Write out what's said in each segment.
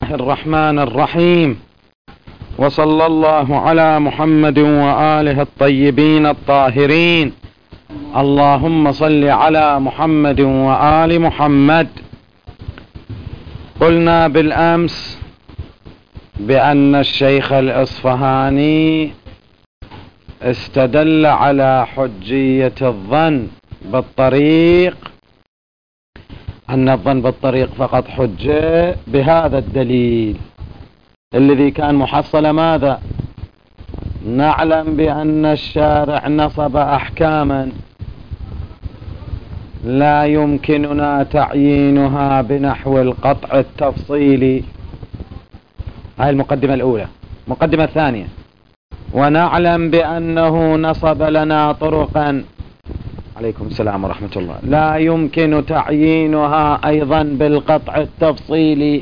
الرحمن الرحيم، وصلى الله على محمد وآله الطيبين الطاهرين. اللهم صل على محمد وآل محمد. قلنا بالأمس بأن الشيخ الإصفهاني استدل على حجية الظن بالطريق، أن الظن بالطريق فقط حجة بهذا الدليل الذي كان محصل ماذا؟ نعلم بأن الشارع نصب أحكاما لا يمكننا تعيينها بنحو القطع التفصيلي. هاي المقدمة الأولى. المقدمة الثانية: ونعلم بأنه نصب لنا طرقا، عليكم السلام ورحمة الله، لا يمكن تعيينها أيضا بالقطع التفصيلي.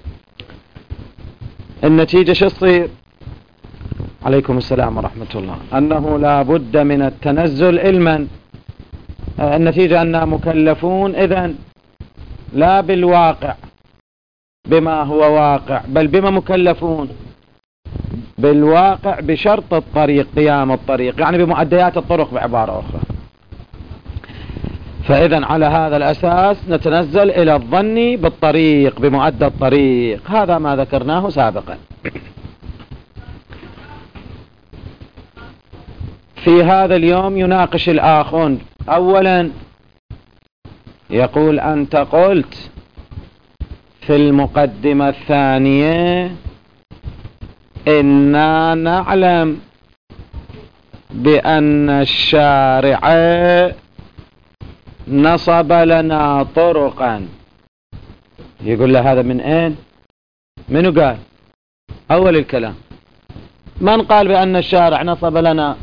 النتيجة شو تصير؟ عليكم السلام ورحمة الله، أنه لا بد من التنزل علما. النتيجة أننا مكلفون إذن لا بالواقع بما هو واقع، بل بما مكلفون؟ بالواقع بشرط الطريق، قيام الطريق، يعني بمعديات الطرق بعبارة أخرى. فإذن على هذا الأساس نتنزل إلى الظن بالطريق بمعدى الطريق. هذا ما ذكرناه سابقا. في هذا اليوم يناقش الآخون. أولا يقول: أنت قلت في المقدمة الثانية إنا نعلم بأن الشارع نصب لنا طرقا. يقول له هذا من أين؟ منو قال؟ أول الكلام. من قال بأن الشارع نصب لنا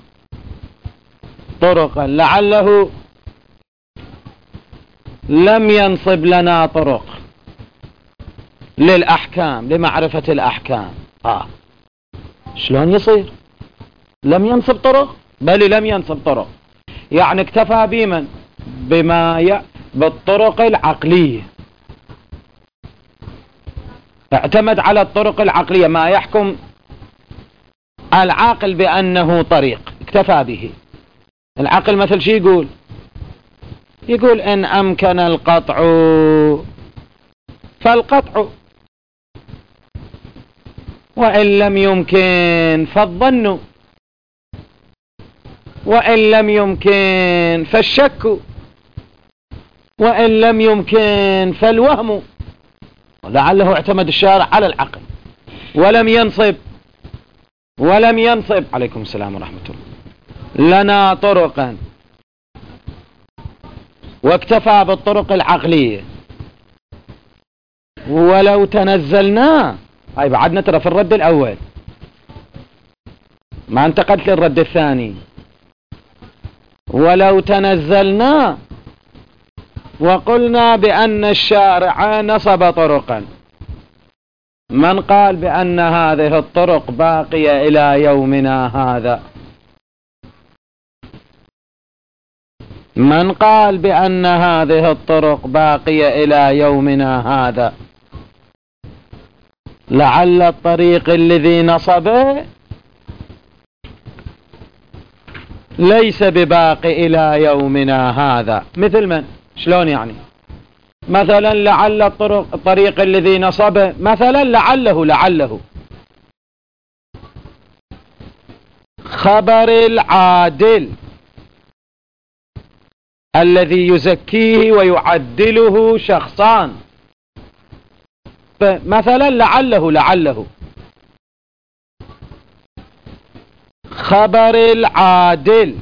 طرقا؟ لعله لم ينصب لنا طرق للأحكام، لمعرفة الأحكام. شلون يصير؟ لم ينصب طرق؟ بل لم ينصب طرق، يعني اكتفى بمن؟ بالطرق العقلية. اعتمد على الطرق العقلية، ما يحكم العاقل بأنه طريق اكتفى به. العقل مثل شي يقول؟ يقول إن أمكن القطع فالقطع، وإن لم يمكن فالظن، وإن لم يمكن فالشك، وإن لم يمكن فالوهم. لعله اعتمد الشارع على العقل ولم ينصب عليكم السلام ورحمة الله لنا طرقا، واكتفى بالطرق العقلية. ولو تنزلنا، هاي بعدنا ترى في الرد الأول، ما انتقلت للرد الثاني. ولو تنزلنا وقلنا بأن الشارع نصب طرقا، من قال بأن هذه الطرق باقية إلى يومنا هذا؟ من قال بأن هذه الطرق باقية إلى يومنا هذا؟ لعل الطريق الذي نصبه ليس بباقي إلى يومنا هذا. مثل من؟ شلون يعني؟ مثلا لعل الطريق الذي نصبه، مثلا لعله خبر العادل الذي يزكيه ويعدله شخصان. مثلا لعله خبر العادل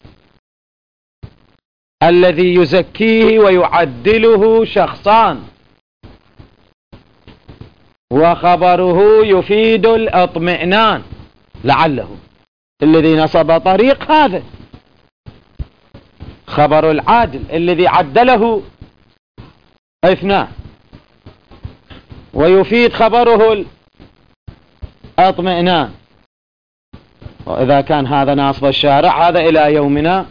الذي يزكيه ويعدله شخصان، وخبره يفيد الاطمئنان. لعله الذي نصب طريق هذا، خبر العادل الذي عدله اثنان، ويفيد خبره الاطمئنان. وإذا كان هذا ناصب الشارع، هذا إلى يومنا،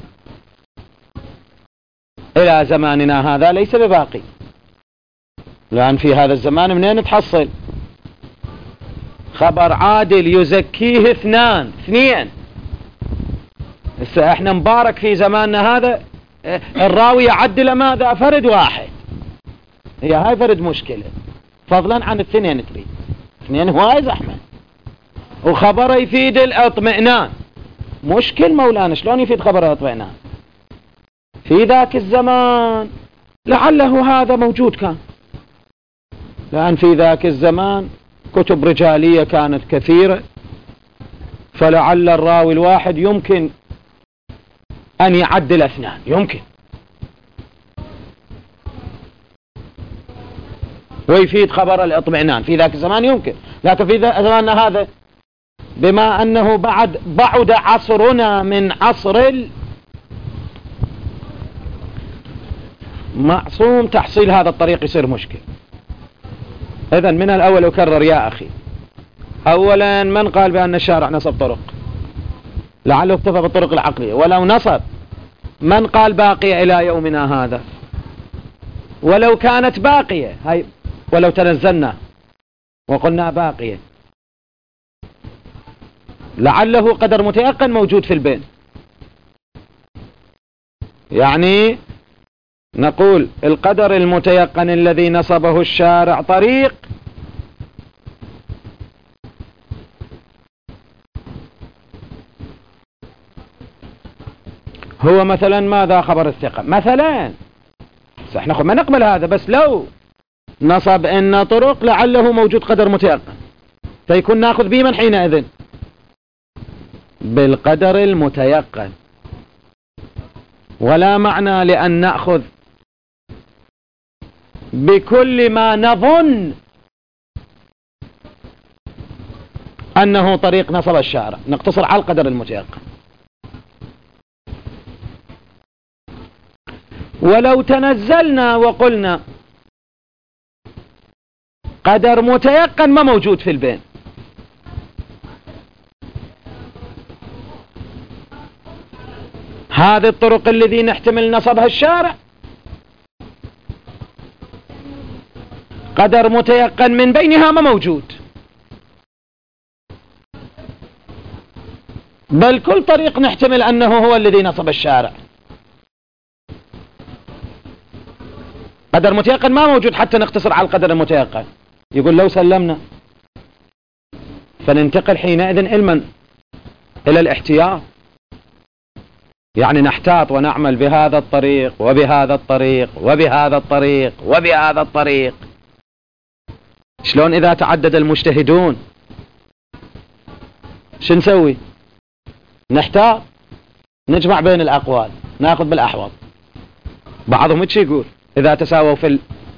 إلى زماننا هذا ليس بباقي. لأن في هذا الزمان منين تحصل خبر عادل يزكيه اثنين. احنا مبارك في زماننا هذا الراوي يعدل ماذا فرد واحد، هي هاي فرد مشكلة، فضلا عن الاثنين تريد اثنين هواي زحمة، وخبر يفيد الاطمئنان. مشكل مولانا شلون يفيد خبر الاطمئنان؟ في ذاك الزمان لعله هذا موجود كان، لأن في ذاك الزمان كتب رجالية كانت كثيرة، فلعل الراوي الواحد يمكن أن يعدل اثنان، يمكن، ويفيد خبر الاطمئنان في ذاك الزمان يمكن. لكن في زماننا هذا بما أنه بعد عصرنا من عصر المعصوم، تحصيل هذا الطريق يصير مشكل. إذن من الأول أكرر يا أخي، أولا من قال بأن الشارع نصب طرق؟ لعله اكتفى بالطرق العقلية، ولو نصب من قال باقية إلى يومنا هذا؟ ولو كانت باقية هاي، ولو تنزلنا وقلنا باقية، لعله قدر متيقن موجود في البين. يعني نقول القدر المتيقن الذي نصبه الشارع طريق، هو مثلا ماذا خبر الثقة مثلا، احنا ما نقبل هذا، بس لو نصب ان طرق لعله موجود قدر متيقن، فيكون ناخذ به من حينئذ بالقدر المتيقن، ولا معنى لأن نأخذ بكل ما نظن أنه طريق نصب الشارع، نقتصر على القدر المتيقن. ولو تنزلنا وقلنا قدر متيقن ما موجود في البين، هذه الطرق الذي نحتمل نصبها الشارع قدر متيقن من بينها ما موجود، بل كل طريق نحتمل أنه هو الذي نصب الشارع قدر متيقن ما موجود، حتى نقتصر على القدر المتيقن. يقول لو سلمنا فننتقل حينئذ إلى الاحتياط، يعني نحتاط ونعمل بهذا الطريق وبهذا الطريق وبهذا الطريق وبهذا الطريق. شلون إذا تعدد المجتهدون شو نسوي؟ نحتاط، نجمع بين الأقوال، ناخذ بالأحوط. بعضهم ايش يقول إذا تساووا في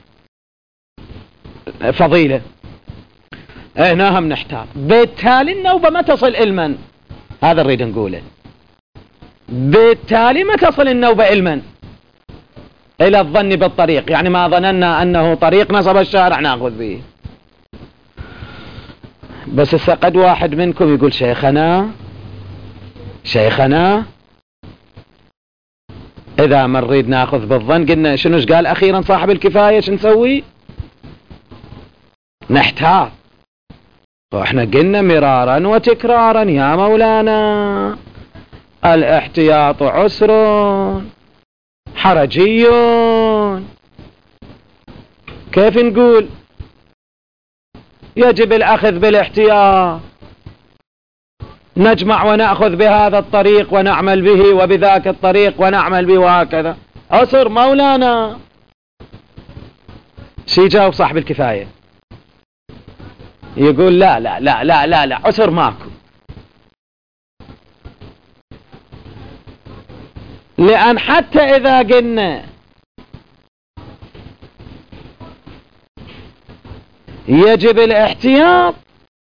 الفضيلة؟ هنا هم نحتاط، بالتالي النوبة ما تصل إلمن، هذا نريد نقوله، بالتالي ما تصل النوبة إلمن، إلى الظن بالطريق، يعني ما ظننا أنه طريق نصب الشارع نأخذ به. بس قد واحد منكم يقول شيخنا إذا ما نريد نأخذ بالظن، قلنا شنوش قال أخيرا صاحب الكفاية؟ شو نسوي؟ نحتاط. وإحنا قلنا مرارا وتكرارا يا مولانا الاحتياط عسر حرجي. كيف نقول يجب الأخذ بالاحتياط؟ نجمع ونأخذ بهذا الطريق ونعمل به، وبذاك الطريق ونعمل به، وهكذا. عسر مولانا. شي جاوب صاحب الكفاية؟ يقول لا لا لا لا لا لا، عسر ماكو، لأن حتى إذا قلنا يجب الاحتياط،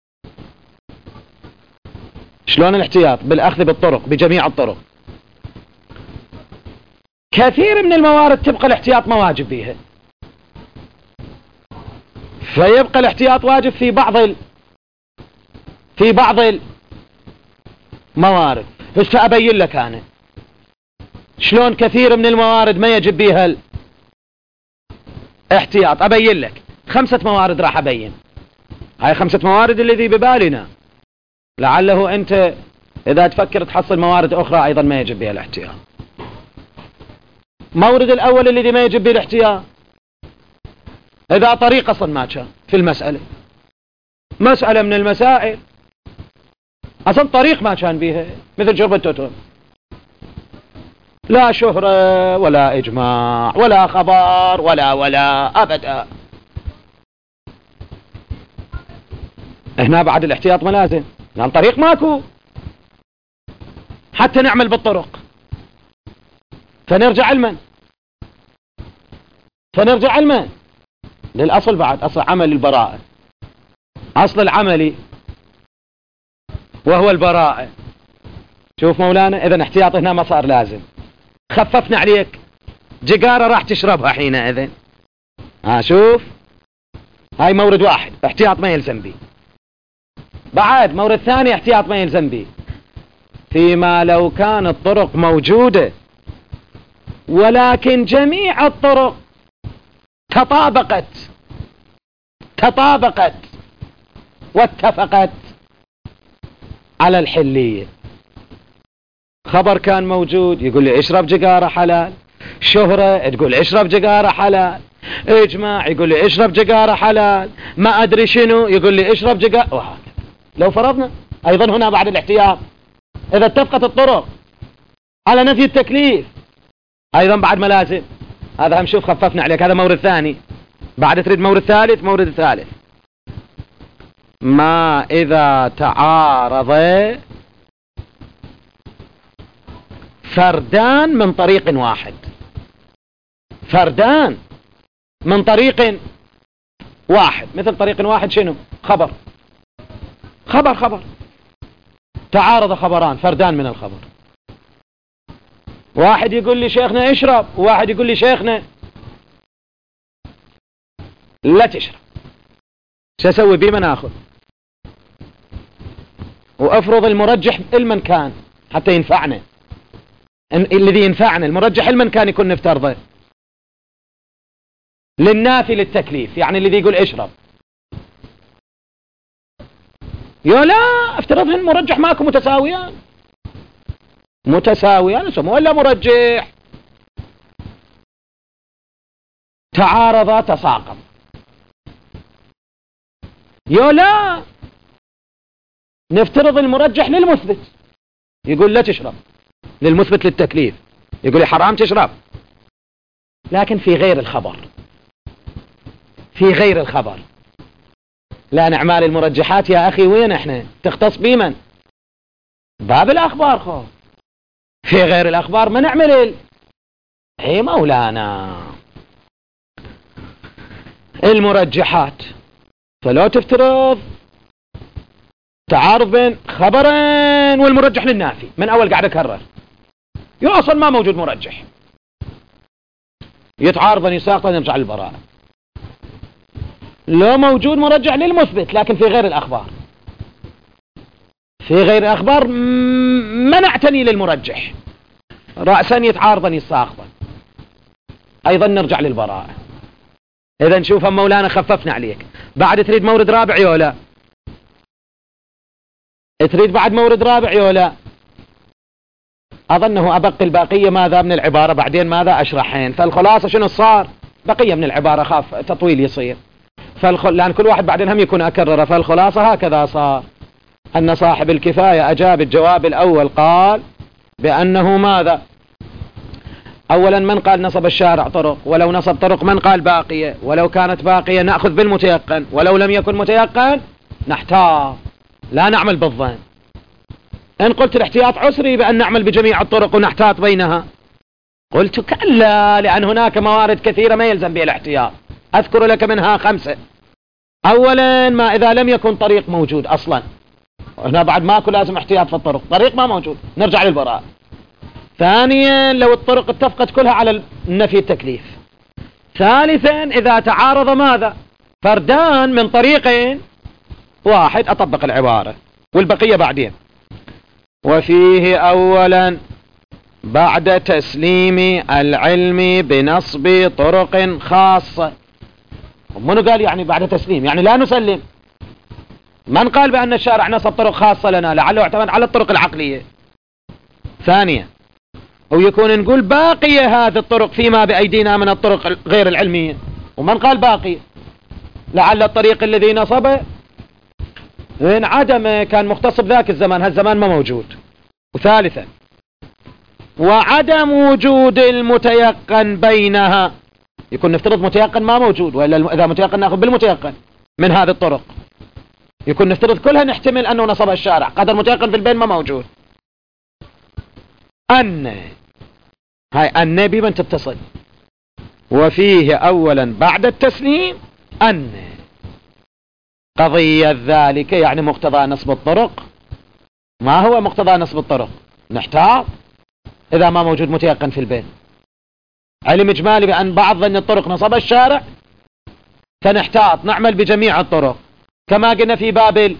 شلون الاحتياط؟ بالأخذ بالطرق، بجميع الطرق. كثير من الموارد تبقى الاحتياط ما واجب فيها، فيبقى الاحتياط واجب في بعض الموارد. فسأبين لك أنا شلون كثير من الموارد ما يجب بيها الاحتياط. أبين لك، 5 موارد راح أبين. هاي 5 موارد الذي ببالنا، لعله أنت إذا تفكر تحصل موارد أخرى أيضا ما يجب بها الاحتياط. مورد الأول الذي ما يجب به الاحتياط، إذا طريق أصلا ما كان في المسألة، مسألة من المسائل أصلا طريق ما كان بها، مثل شرب التوتون، لا شهرة ولا إجماع ولا خبر ولا أبدا. هنا بعد الاحتياط ملازم، لأن طريق ماكو حتى نعمل بالطرق. فنرجع علما للأصل، بعد أصل عمل البراءة، أصل العملي وهو البراءة. شوف مولانا، إذن احتياط هنا ما صار لازم، خففنا عليك، جقارة راح تشربها حينئذ. شوف، هاي مورد واحد احتياط ما يلزم به. بعد مورد ثاني احتياط ما يلزم به، فيما لو كانت الطرق موجودة ولكن جميع الطرق تطابقت واتفقت على الحلية. خبر كان موجود يقول لي اشرب جقارة حلال، شهرة تقول اشرب جقارة حلال، اجماع يقول لي اشرب جقارة حلال، ما ادري شنو يقول لي اشرب جقارة، وهكذا. لو فرضنا ايضا هنا بعد الاحتياط اذا اتفقت الطرق على نفي التكليف ايضا بعد ملازم. هذا هم شوف خففنا عليك، هذا مورد ثاني. بعد تريد مورد ثالث. مورد الثالث ما إذا تعارض فردان من طريق واحد، فردان من طريق واحد. مثل طريق واحد شنو؟ خبر تعارض خبران فردان من الخبر، واحد يقول لي شيخنا اشرب، وواحد يقول لي شيخنا لا تشرب. شو اسوي بيه؟ من اخذ وافرض المرجح المن كان حتى ينفعنا، الذي ينفعنا المرجح المن كان يكون نفترضه للنافي للتكليف، يعني الذي يقول اشرب. يا لا افترضهن المرجح ماكو متساويان اسمه ولا مرجح، تعارضا تساقط. يا لا نفترض المرجح للمثبت يقول لا تشرب، للمثبت للتكليف يقول لي حرام تشرب، لكن في غير الخبر لا نعمال المرجحات يا أخي. وين احنا تختص بمن؟ باب الأخبار. خو في غير الأخبار ما نعمل اي مولانا المرجحات. فلو تفترض تعارض بين خبرين والمرجح للنافي، من أول قاعد أكرر أصلا ما موجود مرجح، يتعارضن يساقطن يرجع للبراءة. لو موجود مرجح للمثبت لكن في غير الأخبار ما نعتني للمرجح، رأسا يتعارضن يساقطن، أيضا نرجع للبراءة. إذا نشوف مولانا خففنا عليك. بعد تريد مورد رابع يولا؟ تريد بعد مورد رابع يولا؟ أظنه أبقي البقية ماذا من العبارة، بعدين ماذا أشرحين. فالخلاصة شنو صار؟ بقية من العبارة، خاف تطويل يصير، لأن كل واحد بعدين هم يكون أكرر. فالخلاصة هكذا صار، أن صاحب الكفاية أجاب الجواب الأول، قال بأنه ماذا؟ أولا من قال نصب الشارع طرق، ولو نصب طرق من قال باقية، ولو كانت باقية نأخذ بالمتيقن، ولو لم يكن متيقن نحتاط لا نعمل بالظن. إن قلت الاحتياط عسري بأن نعمل بجميع الطرق ونحتاط بينها، قلت كلا، لأن هناك موارد كثيرة ما يلزم بها الاحتياط، أذكر لك منها 5. أولا ما إذا لم يكن طريق موجود أصلا، هنا بعد ماكو لازم احتياط في الطرق، طريق ما موجود نرجع للبراءة. ثانيا لو الطرق اتفقت كلها على النفي التكليف. ثالثا إذا تعارض ماذا؟ فردان من طريقين واحد، أطبق العبارة والبقية بعدين. وفيه أولا بعد تسليم العلم بنصب طرق خاصة، منو قال يعني بعد تسليم؟ يعني لا نسلم. من قال بأن الشارع نصب طرق خاصة لنا؟ لعله اعتمد على الطرق العقلية. ثانيا، ويكون نقول باقية هذه الطرق فيما بأيدينا من الطرق غير العلمية. ومن قال باقية؟ لعل الطريق الذي نصبه انعدم، كان مختص بذاك الزمان، هالزمان ما موجود. وثالثا، وعدم وجود المتيقن بينها، يكون نفترض متيقن ما موجود، وإلا إذا متيقن نأخذ بالمتيقن من هذه الطرق. يكون نفترض كلها نحتمل أنه نصب الشارع، قدر متيقن في البين ما موجود. هاي أن بمن تتصل، وفيه أولا بعد التسليم أن قضية ذلك، يعني مقتضى نصب الطرق. ما هو مقتضى نصب الطرق؟ نحتاط إذا ما موجود متيقن في البين. علم إجمالي بأن بعض ظن الطرق نصب الشارع، فنحتاط نعمل بجميع الطرق، كما قلنا في باب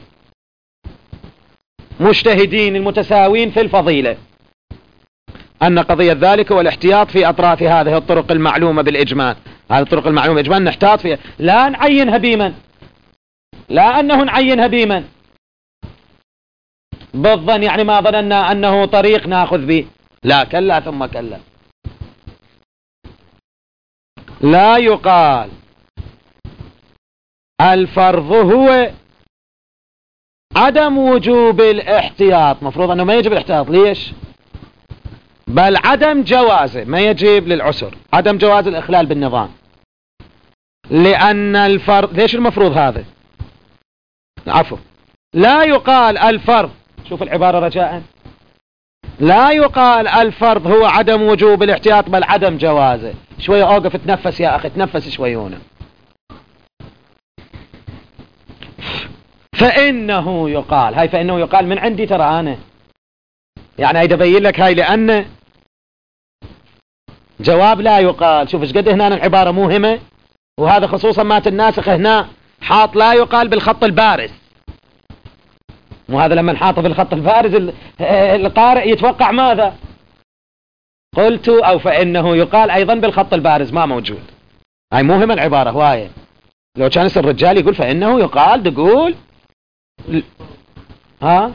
المجتهدين المتساوين في الفضيلة، أن قضية ذلك والاحتياط في أطراف هذه الطرق المعلومة بالإجمال. هذه الطرق المعلومة بالإجمال نحتاط فيها، لا نعينها بمن، لا أنه نعينها بمن بالظن، يعني ما ظننا أنه طريق نأخذ به، لا، كلا ثم كلا. لا يقال الفرض هو عدم وجوب الاحتياط، مفروض أنه ما يجب الاحتياط. ليش؟ بل عدم جوازه، ما يجب للعسر، عدم جواز الإخلال بالنظام. لأن الفرض، ليش المفروض هذا؟ عفوا، لا يقال الفرض، شوف العبارة رجاء، لا يقال الفرض هو عدم وجوب الاحتياط بل عدم جوازه. شوية أوقف تنفس يا أخي، تنفس شوي هنا. فإنه يقال، هاي فإنه يقال من عندي ترى أنا، يعني هاي أبين لك هاي، لأن جواب لا يقال. شوف ايش قد هنا العبارة موهمة، وهذا خصوصا مات الناسخ هنا حاط لا يقال بالخط البارز. وهذا لما نحاطه بالخط البارز القارئ يتوقع ماذا؟ قلت أو فإنه يقال أيضا بالخط البارز، ما موجود. هاي موهمة العبارة هواية. لو كان اسم الرجال يقول فإنه يقال، تقول ها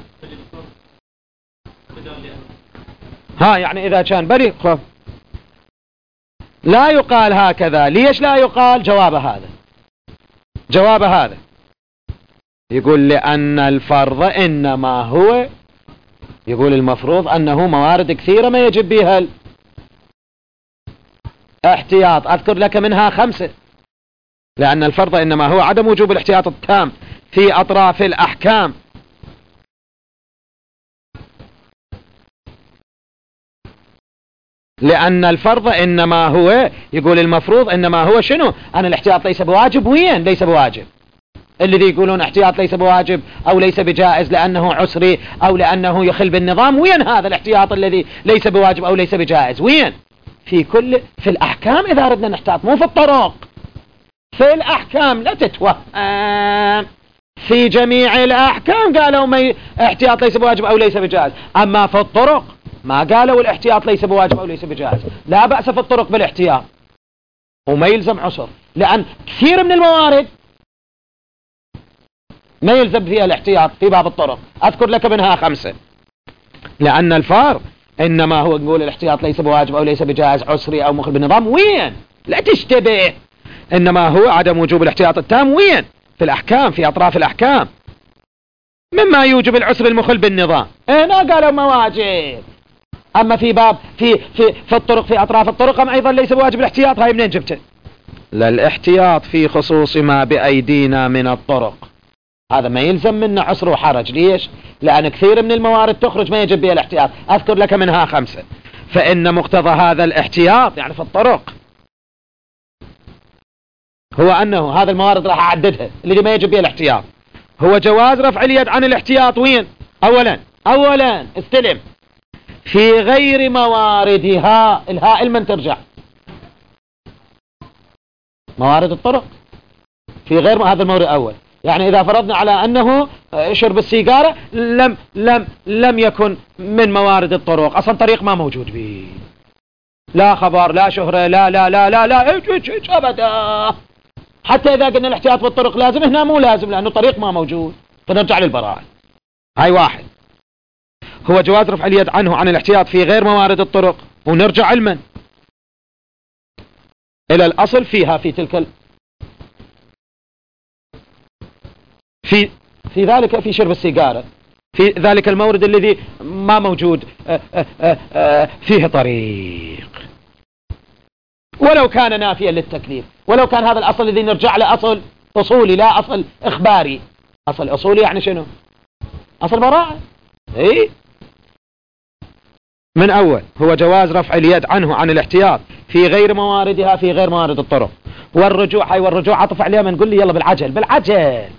يعني إذا كان بريء خف. لا يقال هكذا. ليش لا يقال؟ جواب هذا يقول لأن الفرض إنما هو، يقول المفروض أنه موارد كثيرة ما يجب بها الاحتياط، أذكر لك منها 5. لأن الفرض إنما هو عدم وجوب الاحتياط التام في أطراف الأحكام، لأن الفرض إنما هو، يقول المفروض إنما هو شنو؟ أن الاحتياط ليس بواجب. وين ليس بواجب؟ الذي يقولون احتياط ليس بواجب أو ليس بجائز لأنه عسري أو لأنه يخل بالنظام، وين هذا الاحتياط الذي ليس بواجب أو ليس بجائز؟ وين؟ في الأحكام إذا أردنا نحتاط، مو في الطرق. في الأحكام لا تتوهم، في جميع الأحكام قالوا احتياط ليس بواجب أو ليس بجائز. أما في الطرق ما قالوا الاحتياط ليس بواجب أو ليس بجائز. لا بأس في الطرق بالاحتياط، وما يلزم عسر، لأن كثير من الموارد ما يلزم فيها الاحتياط في باب الطرق. أذكر لك منها 5. لأن الفار إنما هو نقول الاحتياط ليس بواجب أو ليس بجائز، عسري أو مخل بالنظام. وين؟ لا تشتبه. إنما هو عدم وجوب الاحتياط التام. وين؟ في الأحكام، في أطراف الأحكام، مما يوجب العسر المخل بالنظام. هنا قالوا مواجب. أما في باب في الطرق، في أطراف الطرق أم أيضا ليس بواجب الاحتياط. هاي منين جبته؟ لا، الاحتياط في خصوص ما بأيدينا من الطرق، هذا ما يلزم منا عسر وحرج. ليش؟ لأن كثير من الموارد تخرج ما يجب بها الاحتياط. أذكر لك منها 5. فإن مقتضى هذا الاحتياط يعني في الطرق هو أنه هذا الموارد راح أعددها اللي ما يجب بها الاحتياط، هو جواز رفع اليد عن الاحتياط. وين؟ أولا استلم في غير مواردها. الهاء لمن ترجع؟ موارد الطرق في غير هذا المورد الأول. يعني إذا فرضنا على أنه شرب السيجارة لم يكن من موارد الطرق، أصلا طريق ما موجود به، لا خبر لا شهرة لا لا لا لا لا أبدا. حتى إذا قلنا الاحتياط بالطرق لازم، هنا مو لازم لأنه طريق ما موجود، فنرجع للبراءة. هاي واحد. هو جواز رفع اليد عنه عن الاحتياط في غير موارد الطرق، ونرجع علما إلى الأصل فيها في تلك في ذلك في شرب السيجارة، في ذلك المورد الذي ما موجود فيه طريق، ولو كان نافيا للتكليف، ولو كان هذا الأصل الذي نرجع له أصل أصولي لا أصل إخباري. أصل أصولي يعني شنو؟ أصل براءة. إيه؟ من أول هو جواز رفع اليد عنه عن الاحتياط في غير مواردها في غير موارد الطرق. والرجوع، هاي والرجوع عطف عليها، من نقول لي يلا بالعجل بالعجل،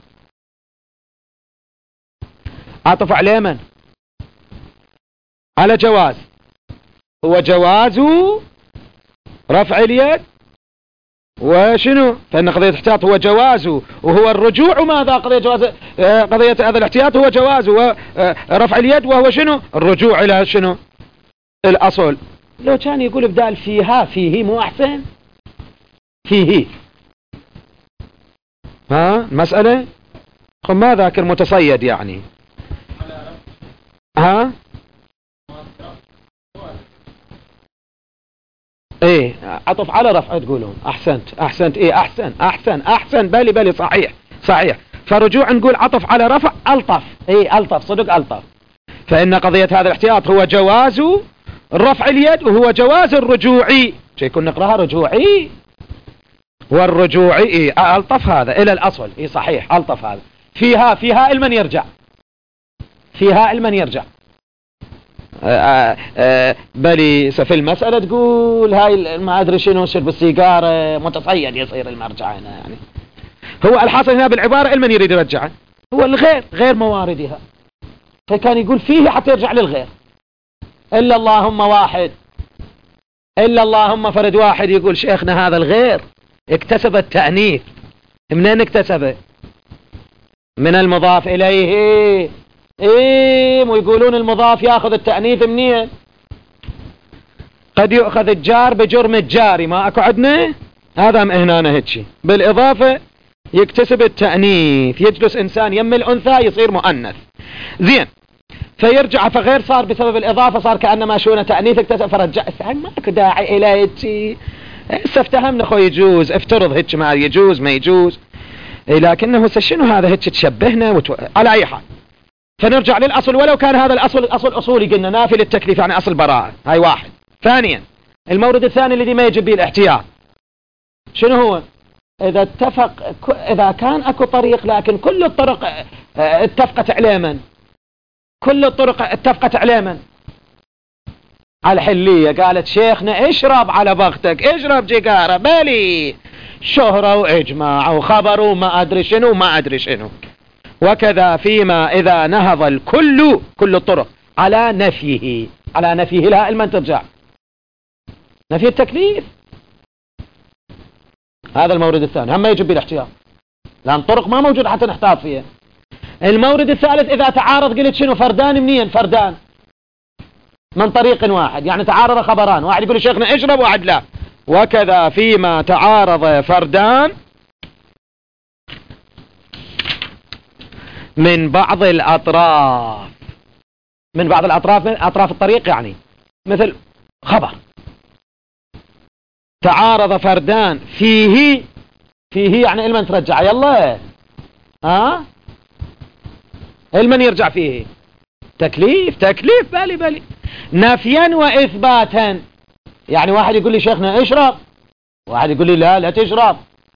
عطف عليه من؟ على جواز. هو جواز رفع اليد وشنو؟ فإن قضية الاحتياط هو جوازه، وهو الرجوع ماذا؟ قضية جواز، قضية هذا الاحتياط هو جوازه ورفع اليد، وهو شنو؟ الرجوع إلى شنو؟ الأصل. لو كان يقول بدال فيها فيه مو أحسن؟ فيه المسألة ما ذاكر متصيد يعني. ايه عطف على رفع تقولون. احسنت ايه احسن بلي صحيح. فرجوع نقول عطف على رفع الطف. ايه الطف صدق الطف. فان قضية هذا الاحتياط هو جواز رفع اليد وهو جواز الرجوعي، يكون نقراها رجوعي والرجوعي. ايه الطف هذا الى الاصل. ايه صحيح الطف هذا. فيها المن يرجع، فيها المن يرجع. بلي في المسألة تقول هاي ما أدري شنو شرب السيجارة متصيد يصير المرجع هنا يعني. هو الحاصل هنا بالعبارة المن يريد يرجعه هو الغير، غير مواردها، فكان يقول فيه حتى يرجع للغير. إلا اللهم واحد، إلا اللهم فرد واحد. يقول شيخنا هذا الغير اكتسب التأنيث. منين اكتسبه؟ من المضاف إليه. ايه ويقولون المضاف ياخذ التأنيث منين؟ قد يؤخذ الجار بجرم الجاري، ما اكو عدنا هذا هنا هيك. بالاضافة يكتسب التأنيث، يجلس انسان يم الانثى يصير مؤنث. زين فيرجع، فغير صار بسبب الاضافة صار كأنما شونه تأنيث اكتسب فرجع. ما اكو داعي الى هيك. هسه افتهمنا اخوي يجوز، افترض هيك ما يجوز ما يجوز. لكنه شنو هذا هيك تشبهنا على اي حال. فنرجع للأصل، ولو كان هذا الأصل أصولي قلنا نافي للتكليف يعني أصل براءة. هاي واحد. ثانيا المورد الثاني الذي ما يجب به الاحتياط شنو هو؟ إذا اتفق، إذا كان أكو طريق لكن كل الطرق اتفقت على من؟ كل الطرق اتفقت على من؟ على الحلية. قالت شيخنا اشرب على بختك، اشرب جيجارة، بلي شهرة وإجماع وخبر وما أدري شنو ما أدري شنو. وكذا فيما إذا نهض الكل، كل الطرق على نفيه، على نفيه لا المن ترجع، نفي التكليف. هذا المورد الثاني هم يجب بالاحتياط لأن طرق ما موجود حتى نحتاط فيها. المورد الثالث إذا تعارض، قلت شنو؟ فردان منين؟ فردان من طريق واحد، يعني تعارض خبران، واحد يقول شيخنا اشرب واحد لا. وكذا فيما تعارض فردان من بعض الأطراف، من بعض الأطراف، من أطراف الطريق يعني، مثل خبر تعارض فردان فيه يعني المن ترجع يلا المن يرجع فيه تكليف بلي نفيا وإثباتا. يعني واحد يقول لي شيخنا اشرب، واحد يقول لي لا تشرب.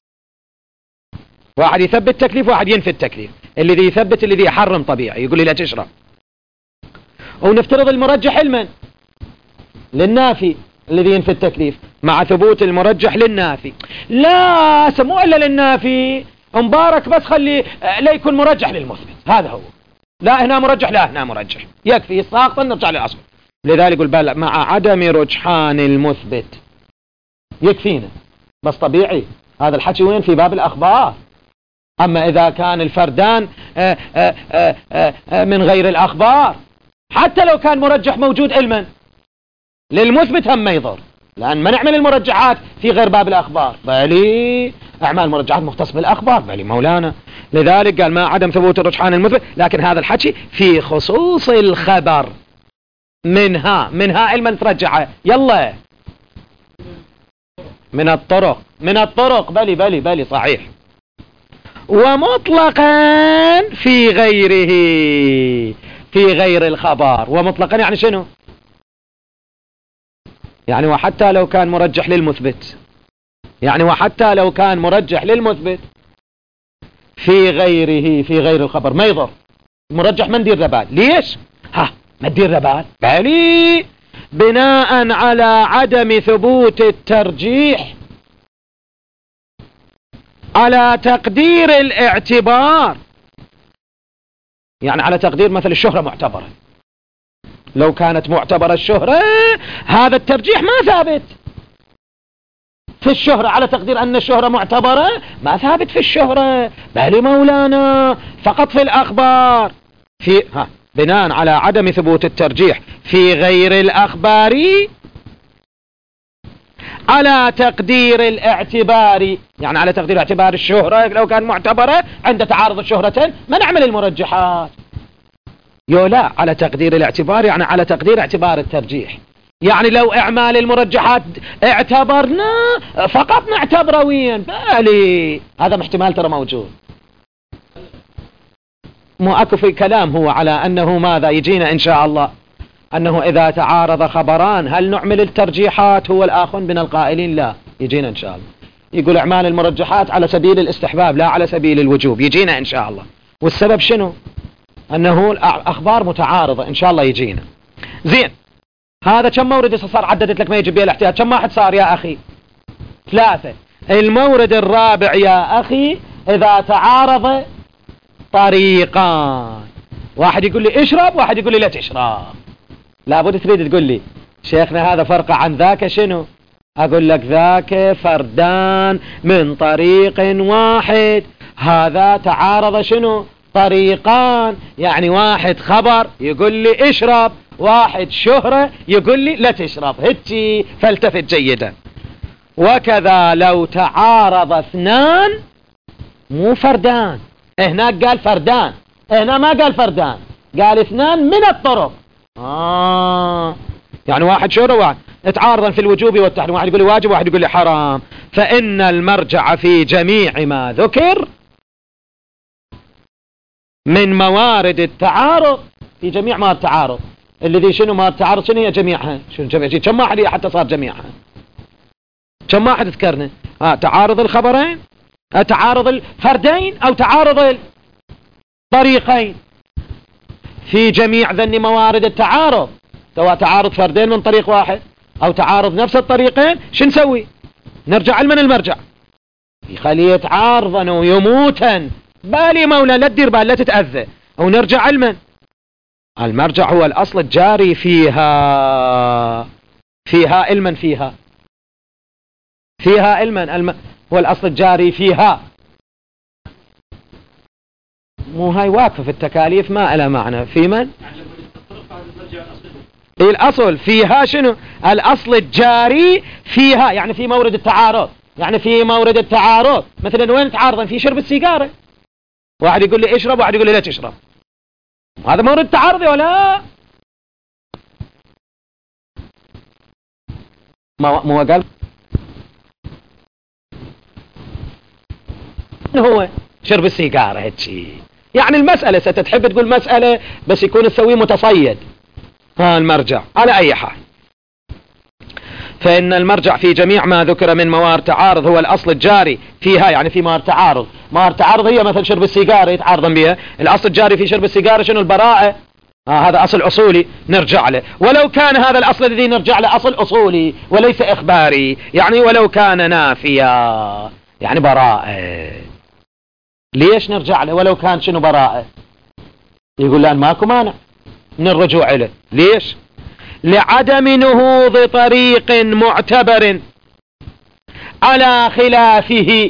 واحد يثبت تكليف واحد ينفي التكليف. الذي يثبت الذي يحرم طبيعي يقول لي لا تشرب. ونفترض المرجح المن للنافي الذي ينفي التكليف مع ثبوت المرجح للنافي. لا سمو إلا للنافي مبارك، بس خلي لا يكون مرجح للمثبت. هذا هو، لا هنا مرجح لا هنا مرجح، يكفي الساقط نرجع للأصل. لذلك يقول بل مع عدم رجحان المثبت يكفينا. بس طبيعي هذا الحكي وين؟ في باب الأخبار. أما إذا كان الفردان من غير الأخبار، حتى لو كان مرجح موجود علما للمثبت هم ما يضر، لأن ما نعمل المرجحات في غير باب الأخبار، بل أعمال المرجحات مختص بالأخبار، بل مولانا. لذلك قال ما عدم ثبوت الرجحان المثبت، لكن هذا الحكي في خصوص الخبر. منها علما ترجعه، يلا من الطرق بلي صحيح. ومطلقا في غيره، في غير الخبر. ومطلقا يعني شنو؟ يعني وحتى لو كان مرجح للمثبت، يعني وحتى لو كان مرجح للمثبت في غيره، في غير الخبر ما يضر. مرجح ما ندير ذبال. ليش؟ ما ندير ذبال بلي بناء على عدم ثبوت الترجيح على تقدير الاعتبار. يعني على تقدير مثل الشهرة معتبرة، لو كانت معتبرة الشهرة هذا الترجيح ما ثابت في الشهرة، على تقدير أن الشهرة معتبرة ما ثابت في الشهرة، بل مولانا فقط في الأخبار. في بناء على عدم ثبوت الترجيح في غير الأخبار على تقدير الاعتبار، يعني على تقدير اعتبار الشهرة لو كان معتبرة عند تعارض الشهرتين ما نعمل المرجحات. لا، على تقدير الاعتبار يعني على تقدير اعتبار الترجيح. يعني لو اعمال المرجحات اعتبرنا فقط نعتبره وين، بالي هذا احتمال ترى موجود. مو اكو في كلام هو على انه ماذا يجينا ان شاء الله، انه اذا تعارض خبران هل نعمل الترجيحات؟ هو الاخ من القائلين لا، يجينا ان شاء الله. يقول اعمال المرجحات على سبيل الاستحباب لا على سبيل الوجوب، يجينا ان شاء الله. والسبب شنو؟ انه الاخبار متعارضة، ان شاء الله يجينا. زين، هذا كم مورد صار عددت لك ما يجب بيه الاحتياط؟ كم واحد صار يا اخي؟ 3. المورد الرابع يا اخي اذا تعارض طريقان، واحد يقول لي اشرب، واحد يقول لي لا تشرب. لابد تريد تقول لي شيخنا هذا فرق عن ذاك شنو؟ اقول لك ذاك فردان من طريق واحد، هذا تعارض شنو؟ طريقان. يعني واحد خبر يقول لي اشرب، واحد شهرة يقول لي لا تشرب. هتي فالتفت جيدا. وكذا لو تعارض 2 مو فردان، هناك قال فردان، هنا ما قال فردان، قال 2 من الطرق. يعني واحد شهرة واحد اتعارضا في الوجوب والتحريم، واحد يقول لي واجب واحد يقول لي حرام. فإن المرجع في جميع ما ذكر من موارد التعارض، في جميع موارد التعارض. الذي شنو موارد التعارض؟ شنو هي جميعها؟ شنو جميعها؟ كم واحد هي حتى صار جميعها؟ كم واحد ذكرنا؟ تعارض الخبرين، تعارض الفردين، او تعارض الطريقين. في جميع ذن موارد التعارض، سواء تعارض فردين من طريق واحد او تعارض نفس الطريقين، شو نسوي؟ نرجع لمن المرجع؟ يخليه يتعارضا ويموتا، بالي مولا لا تدير بال لا تتأذى. او نرجع علما، المرجع هو الاصل الجاري فيها علما، فيها علما، هو الاصل الجاري فيها. مو هاي واقفة في التكاليف ما لها معنى. في من الاصل فيها شنو؟ الاصل الجاري فيها، يعني في مورد التعارض. يعني في مورد التعارض مثلا وين تعارضا؟ في شرب السيجارة، واحد يقول لي اشرب واحد يقول لي لا تشرب، هذا مورد تعارض ولا مو قال هو شرب السيجارة هيك. يعني المسألة ستتحب تقول مسألة بس يكون تسويه متصيد. المرجع على اي حال، فإن المرجع في جميع ما ذكر من موارد تعارض هو الأصل الجاري فيها. يعني في موارد تعارض، موارد تعارض هي مثل شرب السيجارة يتعارضا بها، الأصل الجاري في شرب السيجارة شنو؟ البراءة. هذا أصل أصولي نرجع له، ولو كان هذا الأصل الذي نرجع له أصل أصولي وليس إخباري، يعني ولو كان نافيا يعني براءة. ليش نرجع له ولو كان شنو براءة؟ يقول لأن ماكو مانع من الرجوع له. ليش؟ لعدم نهوض طريق معتبر على خلافه.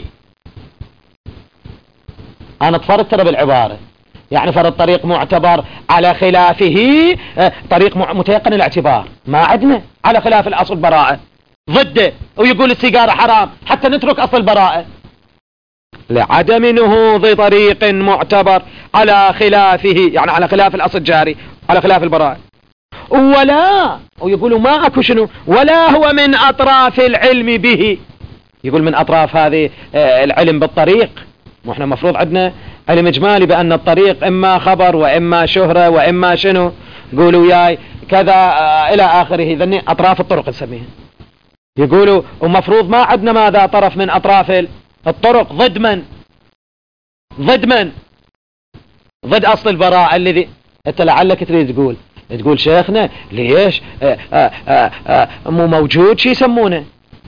أنا تفرد ترى بالعبارة، يعني فرد طريق معتبر على خلافه، طريق متيقن الاعتبار ما عندنا على خلاف الأصل براءة. ضده ويقول السيجارة حرام حتى نترك أصل البراءة؟ لعدم نهوض طريق معتبر على خلافه، يعني على خلاف الأصل الجاري، على خلاف البراءة. ولا ويقولوا ما أكو شنو، ولا هو من أطراف العلم به. يقول من أطراف هذه العلم بالطريق، وإحنا مفروض عندنا علم إجمالي بأن الطريق إما خبر وإما شهرة وإما شنو، يقولوا وياي كذا إلى آخره، ذني أطراف الطرق نسميها. يقولوا ومفروض ما عندنا ماذا طرف من أطراف الطرق ضد من؟ ضد من؟ ضد أصل البراءة الذي أنت لعلك تريد تقول شيخنا ليش مو موجود شي يسمونه،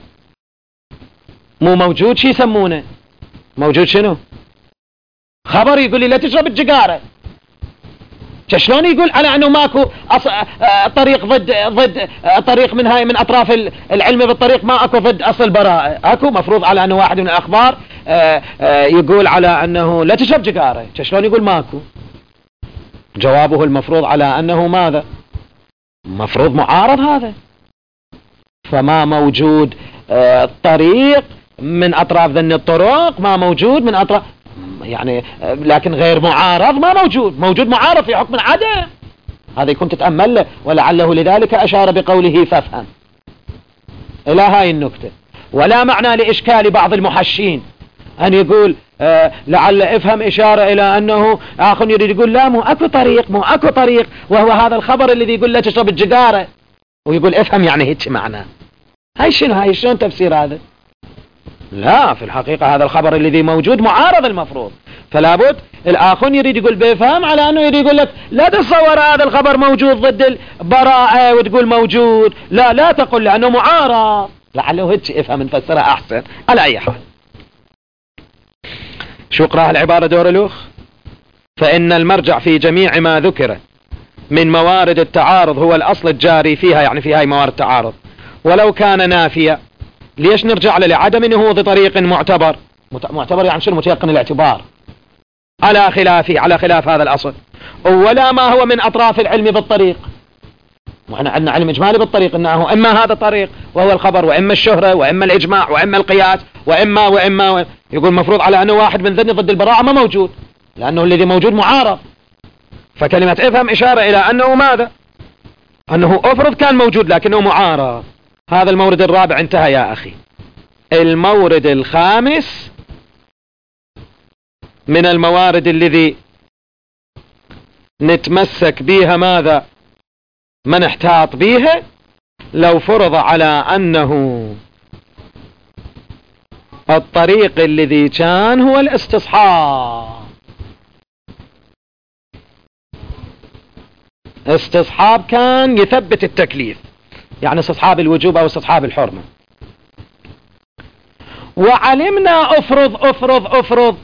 مو موجود شي يسمونه، موجود شنو؟ خبر يقول لي لا تشرب الجقارة، شلون يقول على انه ماكو طريق ضد طريق من هاي من اطراف العلم بالطريق، ما اكو ضد اصل البراءة، اكو مفروض على انه واحد من الاخبار يقول على انه لا تشرب جقارة، شلون يقول ماكو؟ جوابه المفروض على انه ماذا؟ مفروض معارض هذا، فما موجود طريق من اطراف ذن الطرق، ما موجود من اطراف يعني، لكن غير معارض ما موجود، موجود معارض في حكم عدم، هذا يكون تتأمل له، ولعله لذلك أشار بقوله فافهم إلى هاي النكتة. ولا معنى لإشكال بعض المحشين أن يقول لعل افهم إشارة إلى أنه آخر يريد يقول لا مو أكو طريق، مو أكو طريق، وهو هذا الخبر الذي يقول لا تشرب الجقارة، ويقول افهم يعني هيك معناه. هاي شنو، هاي شلون تفسير هذا؟ لا، في الحقيقة هذا الخبر الذي موجود معارض المفروض، فلا بد الآخر يريد يقول بيفهم على أنه يريد يقول لك لا تتصور هذا الخبر موجود ضد البراءة وتقول موجود، لا تقول لأنه معارض، لعله هيك افهم نفسرها أحسن. على أي حال شو اقرأ العبارة دور الأخ؟ فإن المرجع في جميع ما ذكر من موارد التعارض هو الأصل الجاري فيها، يعني في هاي موارد التعارض، ولو كان نافيا. ليش نرجع له؟ لعدم نهوض طريق معتبر، معتبر يعني شنو؟ متيقن الاعتبار، على خلاف هذا الأصل، ولا ما هو من أطراف العلم بالطريق. وإحنا عندنا علم إجمالي بالطريق أنه إما هذا الطريق وهو الخبر، وإما الشهرة، وإما الإجماع، وإما القياس، وإما يقول مفروض على أنه واحد من ذني ضد البراءة ما موجود، لأنه الذي موجود معارض. فكلمة افهم إشارة إلى أنه ماذا؟ أنه أفرض كان موجود لكنه معارض. هذا المورد الرابع انتهى يا أخي. المورد الخامس من الموارد الذي نتمسك بها ماذا؟ ما نحتاط بها لو فرض على أنه الطريق الذي كان هو الاستصحاب. استصحاب كان يثبت التكليف، يعني استصحاب الوجوب أو استصحاب الحرمة. وعلمنا أفرض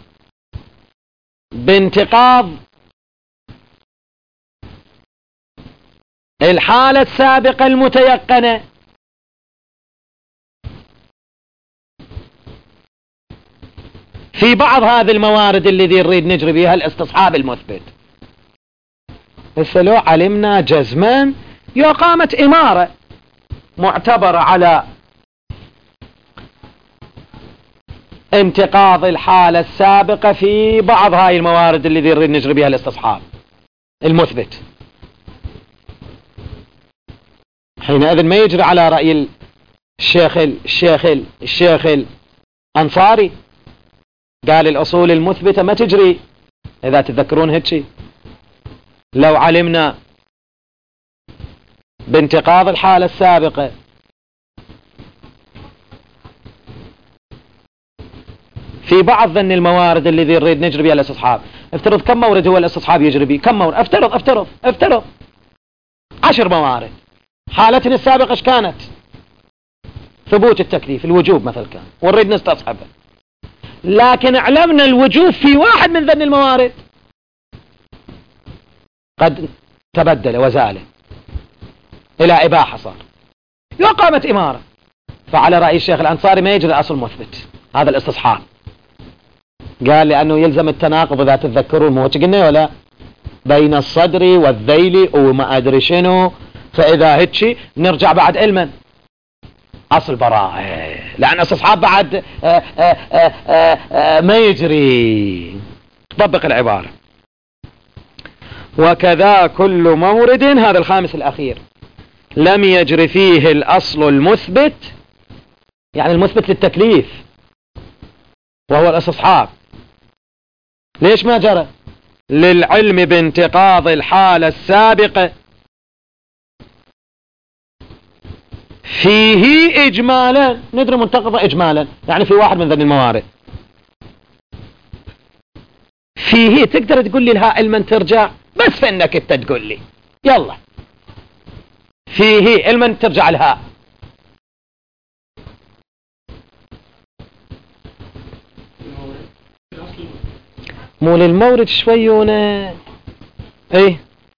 بانتقاض الحالة السابقة المتيقنة في بعض هذه الموارد الذي نريد نجري بها الاستصحاب المثبت. بس لو علمنا جزما قامت إمارة معتبرة على انتقاض الحالة السابقة في بعض هاي الموارد الذي نريد نجري بها الاستصحاب المثبت، حينئذ ما يجري على رأي الشيخ الأنصاري، قال الأصول المثبتة ما تجري. إذا تذكرون هيك، لو علمنا بانتقاض الحالة السابقة في بعض ذن الموارد الذي نريد نجري بها الاستصحاب، افترض كم مورد هو الاستصحاب يجري به؟ كم مورد؟ افترض 10 موارد. حالتنا السابقة ايش كانت؟ ثبوت التكليف، الوجوب مثل كان، ونريد نستصحبه، لكن علمنا الوجوب في واحد من ذن الموارد قد تبدل وزال إلى إباحة، صار قامت إمارة. فعلى رأي الشيخ الأنصاري ما يجري أصل مثبت هذا الاستصحاب، قال لأنه يلزم التناقض. إذا تتذكرون مو قلنا ولا بين الصدر والذيل وما أدري شنو، فإذا هيك نرجع بعد علما أصل براءة، لأن استصحاب بعد ما يجري. طبق العبارة. وكذا كل مورد، هذا الخامس الأخير، لم يجري فيه الأصل المثبت، يعني المثبت للتكليف وهو الاستصحاب. ليش ما جرى؟ للعلم بانتقاض الحالة السابقة فيه إجمالا. ندري منتقضة إجمالا يعني في واحد من ذنب الموارد. فيه تقدر تقول لي الهاء علما ترجع، بس في انك انت تقول لي يلا فيه علما ترجع الهاء. مو للمورد شويونه. ايه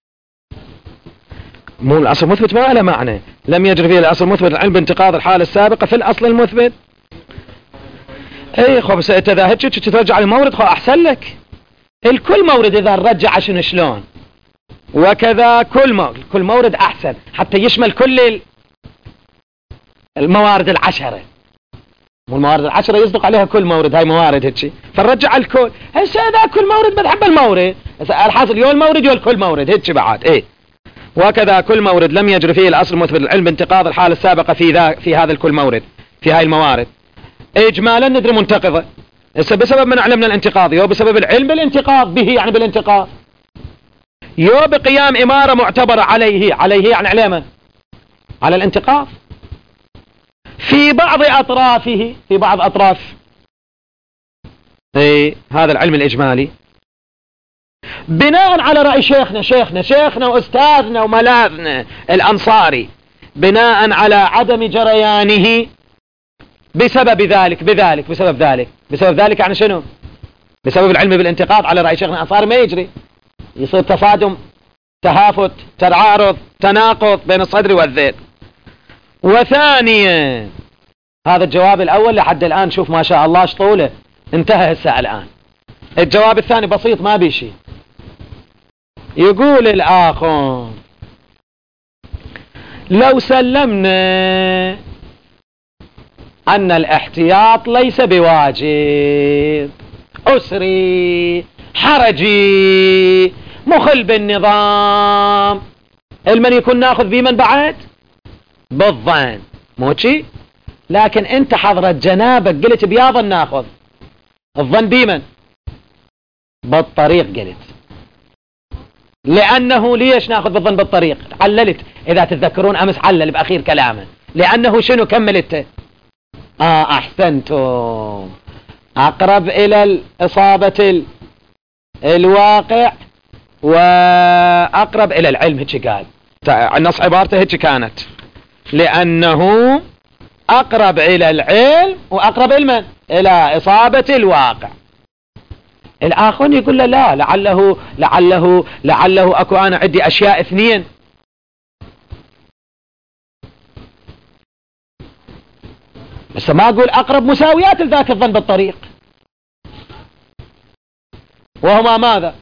مو الاصل المثبت ما له معنى. لم يجري فيه الاصل المثبت العلم بانتقاض الحالة السابقة في الاصل المثبت. ايه خب اذا هيك ترجع المورد خو احسن لك. الكل مورد اذا رجع شلون، وكذا كل مورد احسن حتى يشمل كل الموارد العشرة. والموارد العشرة يصدق عليها كل مورد، هاي موارد هيك فنرجع الكل. هسه اذا كل مورد بنحب المورد، الحاصل يو المورد يو الكل مورد هيك بعد. ايه وكذا كل مورد لم يجري فيه الاصل المثبت العلم بانتقاض الحالة السابقة في هذا الكل مورد، في هاي الموارد اجمالا ندري منتقضة. هسه بسبب من علمنا الانتقاض، يو بسبب العلم بالانتقاض به يعني بالانتقاض، يو بقيام امارة معتبرة عليه يعني على من؟ على الانتقاض في بعض اطرافه، في بعض اطراف اي هذا العلم الاجمالي، بناء على رأي شيخنا واستاذنا وملاذنا الانصاري، بناء على عدم جريانه بسبب ذلك يعني شنو؟ بسبب العلم بالانتقاض على رأي شيخنا الانصاري ما يجري، يصير تصادم، تهافت، تعارض، تناقض بين الصدر والذيل. وثانيا هذا الجواب الاول لحد الان شوف ما شاء الله طوله انتهى هسه الان. الجواب الثاني بسيط ما بيشي. يقول الاخر لو سلمنا ان الاحتياط ليس بواجب، اسري، حرجي، مخل بالنظام، المن يكون ناخذ بمن بعد بالظن موشي. لكن انت حضرت جنابك قلت بياظن ناخذ الظن بمن بالطريق، قلت لانه ليش ناخذ بالظن بالطريق؟ عللت اذا تتذكرون امس علل باخير كلامه، لانه شنو كملت؟ احسنتم، اقرب الى اصابة الواقع واقرب الى العلم. هيك قال النص عبارته هيك كانت، لانه اقرب الى العلم واقرب المن الى اصابة الواقع. الاخر يقول له لا، لعله اكو انا عندي اشياء اثنين. بس ما اقول اقرب مساويات لذاك الظن بالطريق، وهما ماذا؟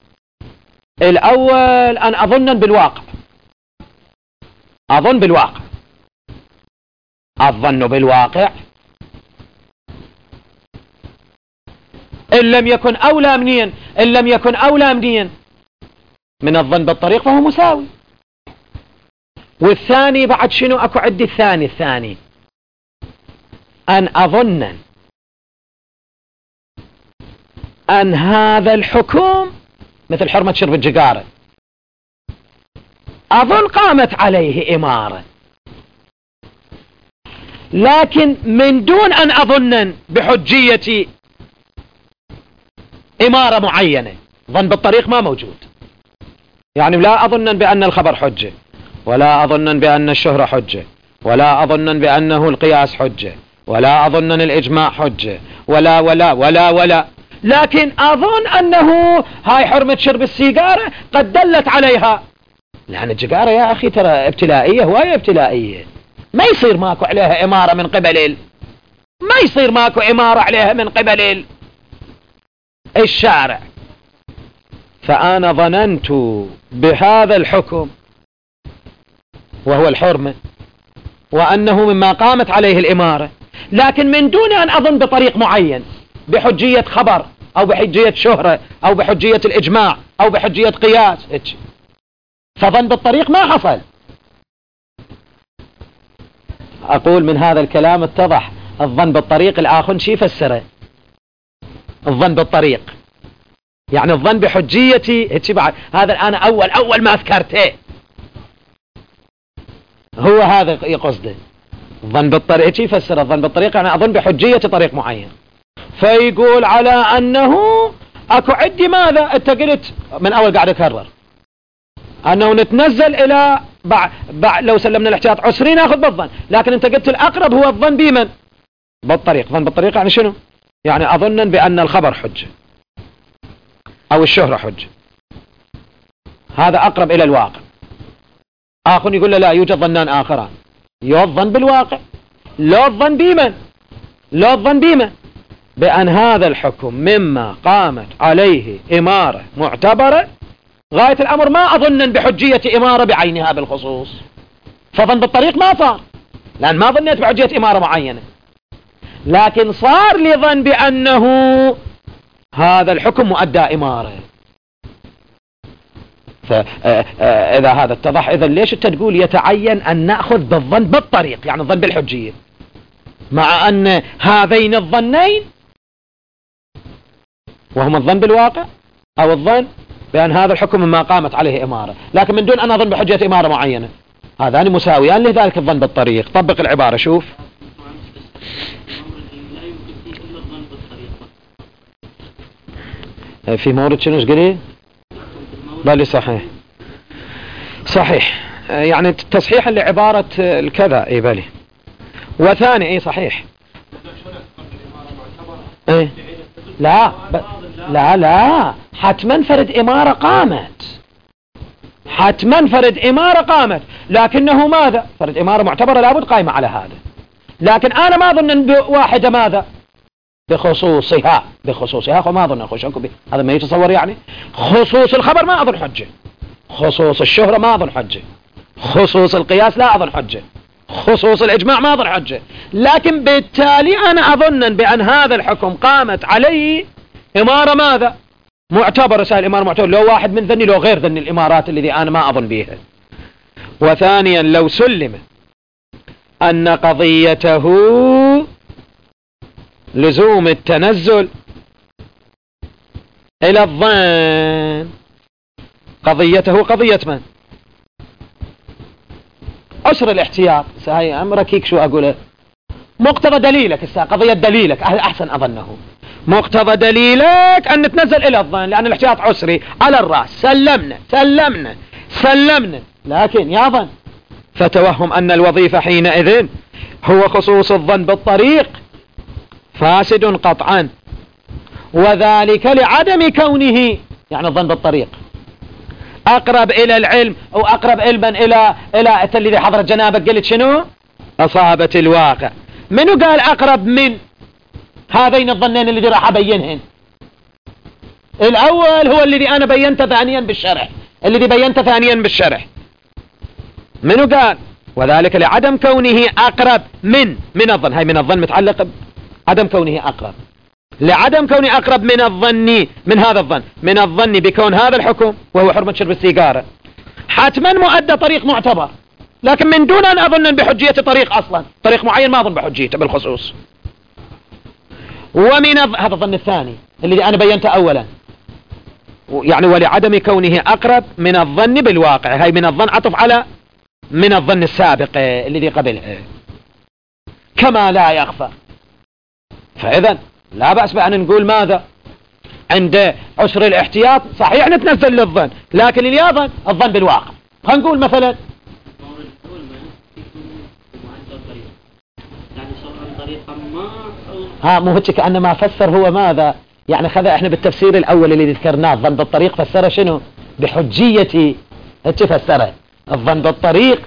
الاول ان اظن بالواقع، اظن بالواقع، الظن بالواقع ان لم يكن اولى منين، ان لم يكن اولى منين من الظن بالطريق فهو مساوي. والثاني بعد شنو اكو عندي؟ الثاني ان اظن ان هذا الحكم مثل حرمة شرب الجقارة، اظن قامت عليه امارة، لكن من دون ان اظن بحجية امارة معينة. ظن بالطريق ما موجود، يعني لا اظن بان الخبر حجة، ولا اظن بان الشهرة حجة، ولا اظن بانه القياس حجة، ولا اظن الاجماع حجة، ولا لكن اظن انه هاي حرمة شرب السيجارة قد دلت عليها، لان الجقارة يا اخي ترى ابتلائية، هواية ابتلائية، ما يصير ماكو عليها امارة من قبل ما يصير ماكو امارة عليها من قبل الشارع. فانا ظننت بهذا الحكم وهو الحرمة وأنه مما قامت عليه الإمارة، لكن من دون أن أظن بطريق معين بحجية خبر أو بحجية شهرة أو بحجية الإجماع أو بحجية قياس، فظن بالطريق ما حصل. أقول من هذا الكلام اتضح الظن بالطريق الآخر شي فسره. الظن بالطريق يعني الظن بحجية بعد هذا أنا أول ما ذكرته هو هذا قصده. الظن بالطريق شي فسر الظن بالطريق يعني أظن بحجية طريق معين. فيقول على أنه أكو عندي ماذا أنت قلت من أول قاعد أكرر أنه نتنزل إلى لو سلمنا الاحتياط عسري ناخذ بالظن، لكن أنت قلت الأقرب هو الظن بمن؟ بالطريق. ظن بالطريق يعني شنو؟ يعني أظن بأن الخبر حجة أو الشهرة حجة، هذا أقرب إلى الواقع. آخر يقول له لا يوجد ظنان آخران، يظن بالواقع لا الظن بمن؟ لا الظن بمن؟ بأن هذا الحكم مما قامت عليه إمارة معتبرة غاية الأمر ما أظن بحجية إمارة بعينها بالخصوص، فظن بالطريق ما صار لأن ما ظنيت بحجية إمارة معينة، لكن صار لي ظن بأنه هذا الحكم مؤدى إمارة. فإذا هذا اتضح، إذا ليش أنت تقول يتعين أن نأخذ بالظن بالطريق يعني الظن بالحجية، مع أن هذين الظنين وهما الظن بالواقع أو الظن بأن هذا الحكم مما قامت عليه إمارة، لكن من دون أن أظن بحجية إمارة معينة، هذان مساويان لذلك الظن بالطريق. طبق العبارة شوف. في مورد شنو قليل؟ بالي صحيح صحيح، يعني تصحيحا لعبارة الكذا. اي بالي. وثاني اي صحيح. ايه لا حتما فرد إمارة قامت، حتما فرد إمارة قامت، لكنه ماذا؟ فرد إمارة معتبرة لابد قائمة على هذا، لكن أنا ما أظن بواحدة ماذا؟ بخصوصها وما أظن أخشكم به، هذا ما يتصور يعني. خصوص الخبر ما أظن حجة، خصوص الشهرة ما أظن حجة، خصوص القياس لا أظن حجة، خصوص الإجماع ما أظن حجة، لكن بالتالي أنا أظن بأن هذا الحكم قامت عليه إمارة ماذا؟ معتبر. رسائل إمارة معتبر، لو واحد من ذني لو غير ذني الإمارات الذي أنا ما أظن بها. وثانيا لو سلم أن قضيته لزوم التنزل إلى الظن، قضيته قضية من؟ عسر الاحتياط. هاي أمركيك شو أقوله؟ مقتضى دليلك قضية دليلك أحسن أظنه، مقتضى دليلك أن نتنزل إلى الظن لأن الاحتياط عسري على الرأس، سلمنا لكن يا ظن، فتوهم أن الوظيفة حينئذ هو خصوص الظن بالطريق فاسد قطعا، وذلك لعدم كونه يعني الظن بالطريق أقرب إلى العلم أو أقرب علما إلى الذي حضر جنابك قلت شنو؟ أصابة الواقع. منو قال أقرب من هذين الظنين الذي راح أبينهن؟ الأول هو الذي أنا بينته ثانيا بالشرح، منو قال؟ وذلك لعدم كونه أقرب من الظن. هاي من الظن متعلق عدم كونه أقرب، لعدم كونه أقرب من الظن، من هذا الظن، من الظن بكون هذا الحكم وهو حرمة شرب السيجارة حتما مؤدى طريق معتبر، لكن من دون أن أظن بحجية طريق أصلا، طريق معين ما أظن بحجيته بالخصوص. ومن هذا الظن الثاني الذي أنا بينته أولا، يعني ولعدم كونه أقرب من الظن بالواقع. هاي من الظن عطف على من الظن السابق الذي قبلها، كما لا يخفى. فإذا لا بأس بأن نقول ماذا؟ عند عسر الاحتياط صحيح نتنزل للظن، لكن اللي يظن الظن بالواقع. هنقول مثلا مو هيك كأن ما فسر هو ماذا؟ يعني خذ احنا بالتفسير الأول اللي ذكرناه الظن بالطريق فسره شنو؟ بحجية. هيك فسره الظن بالطريق.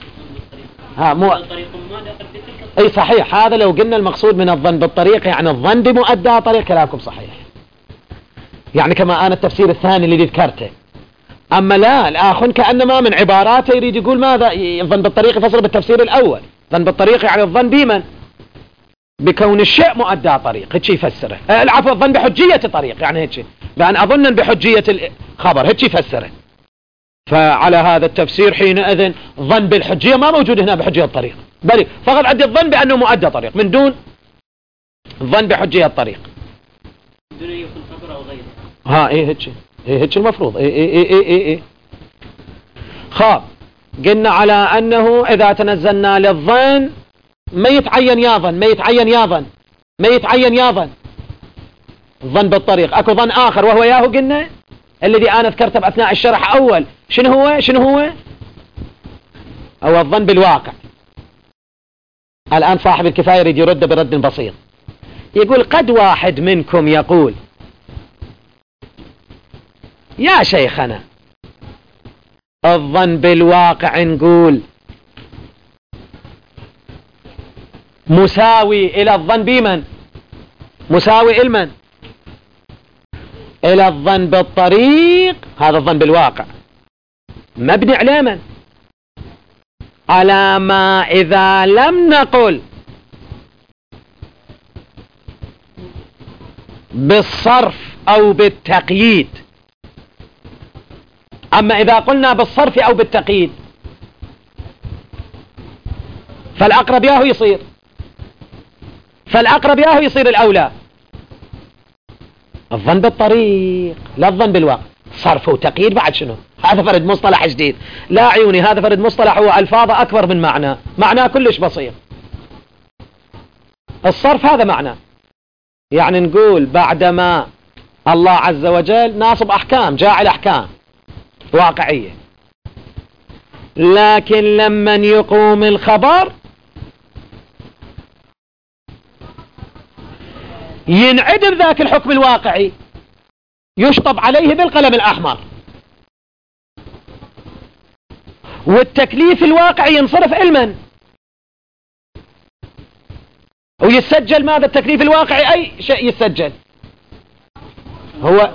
اي صحيح، هذا لو قلنا المقصود من الظن بالطريق يعني الظن بمؤدى طريق، كلامكم صحيح، يعني كما أنا التفسير الثاني اللي ذكرته. أما لا الآخر كأنما من عباراته يريد يقول ماذا؟ الظن بالطريق يفسر بالتفسير الأول ظن بالطريق يعني الظن بمن؟ بكون الشيء مؤدى طريق، هيك يفسره. العفو، الظن بحجية طريق، يعني هيك بأن أظن بحجية الخبر، هيك يفسره. فعلى هذا التفسير حينئذ ظن بالحجية ما موجود هنا بحجية الطريق، بل فقط عندي الظن بأنه مؤدى طريق من دون الظن بحجية الطريق. دون يكون خبر أو غيره. ايه هيك المفروض. ايه خاب. قلنا على أنه إذا تنزلنا للظن ما يتعين يظن الظن بالطريق. اكو ظن آخر وهو ياهو قلنا الذي أنا ذكرته بأثناء الشرح أول. شنو هو الظن بالواقع. الآن صاحب الكفاية يريد يرد برد بسيط، يقول قد واحد منكم يقول يا شيخنا الظن بالواقع نقول مساوي إلى الظن بمن؟ مساوي المن؟ إلى الظن بالطريق. هذا الظن بالواقع مبني على من؟ على ما إذا لم نقل بالصرف أو بالتقييد. أما إذا قلنا بالصرف أو بالتقييد فالأقرب ياهو يصير الأولى الظن بالطريق لا الظن بالواقع. صرف وتقييد بعد شنو؟ هذا فرد مصطلح جديد. لا عيوني، هذا فرد مصطلح هو ألفاظه أكبر من معناه كلش بسيط. الصرف هذا معناه، يعني نقول بعدما الله عز وجل ناصب أحكام، جاعل أحكام واقعية، لكن لمن يقوم الخبر ينعدم ذاك الحكم الواقعي، يشطب عليه بالقلم الأحمر، والتكليف الواقعي ينصرف علما، ويسجل ماذا التكليف الواقعي؟ أي شيء يسجل هو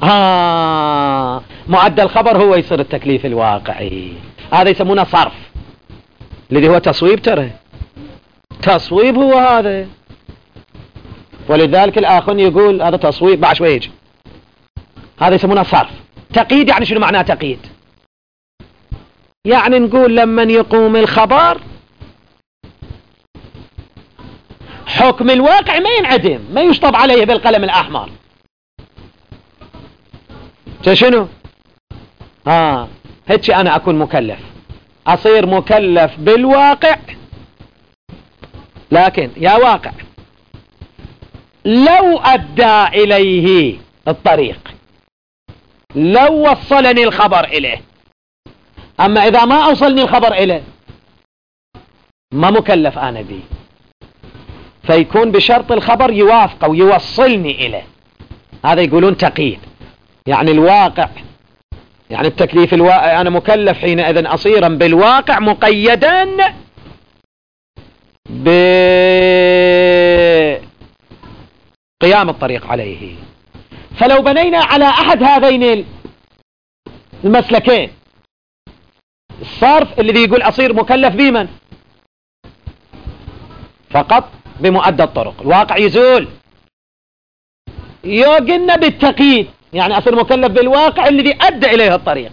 معدل الخبر هو يصير التكليف الواقعي. هذا يسمونه صرف، الذي هو تصويب. ترى تصويب هو هذا، ولذلك الآخر يقول هذا تصويب بعد شوي يجي. هذا يسمونه صرف. تقييد يعني شنو معناه تقييد؟ يعني نقول لمن يقوم الخبر حكم الواقع ما ينعدم، ما يشطب عليه بالقلم الأحمر. شنو؟ هيك أنا أكون مكلف، أصير مكلف بالواقع، لكن يا واقع لو أدى إليه الطريق، لو وصلني الخبر إليه، أما إذا ما أوصلني الخبر إليه ما مكلف أنا به، فيكون بشرط الخبر يوافق ويوصلني إليه. هذا يقولون تقييد، يعني الواقع، يعني التكليف الواقع. أنا مكلف حينئذ أصيرا بالواقع مقيدا بقيام الطريق عليه. فلو بنينا على أحد هذين المسلكين، الصرف الذي يقول أصير مكلف بمن؟ فقط بمؤدى الطرق، الواقع يزول. يوقنا بالتقييد، يعني أصير مكلف بالواقع الذي أدى إليه الطريق.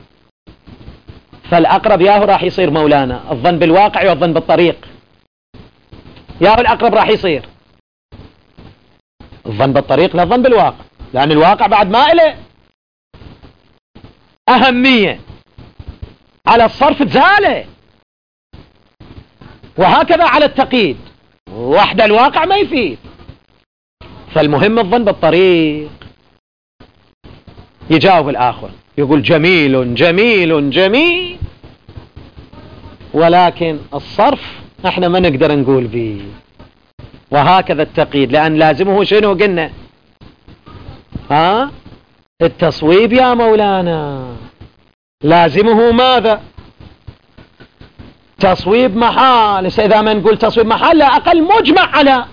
فالأقرب ياهو راح يصير مولانا الظن بالواقع والظن بالطريق. ياهو الأقرب راح يصير الظن بالطريق لا الظن بالواقع، لأن الواقع بعد ما إله أهمية على الصرف تزاله، وهكذا على التقييد وحده الواقع ما يفيد. فالمهم الظن بالطريق. يجاوب الآخر يقول جميل جميل جميل، ولكن الصرف احنا ما نقدر نقول به، وهكذا التقييد، لأن لازمه شنو قلنا؟ التصويب يا مولانا، لازمه ماذا؟ تصويب محال. إذا ما نقول تصويب محال لا أقل مجمع على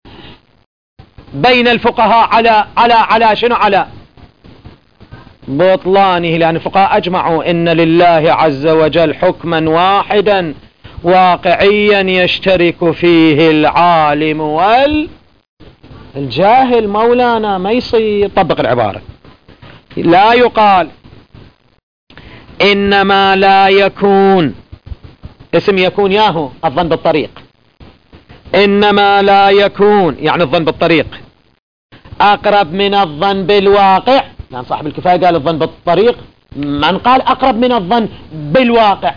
بين الفقهاء على شنو؟ على بطلانه، لأن الفقهاء أجمعوا إن لله عز وجل حكما واحدا واقعيا يشترك فيه العالم والجاهل. مولانا ما يصير. طبق العبارة. لا يقال إنما لا يكون، اسم يكون ياهو الظن بالطريق، إنما لا يكون يعني الظن بالطريق أقرب من الظن بالواقع. يعني صاحب الكفاية قال الظن بالطريق، من قال أقرب من الظن بالواقع.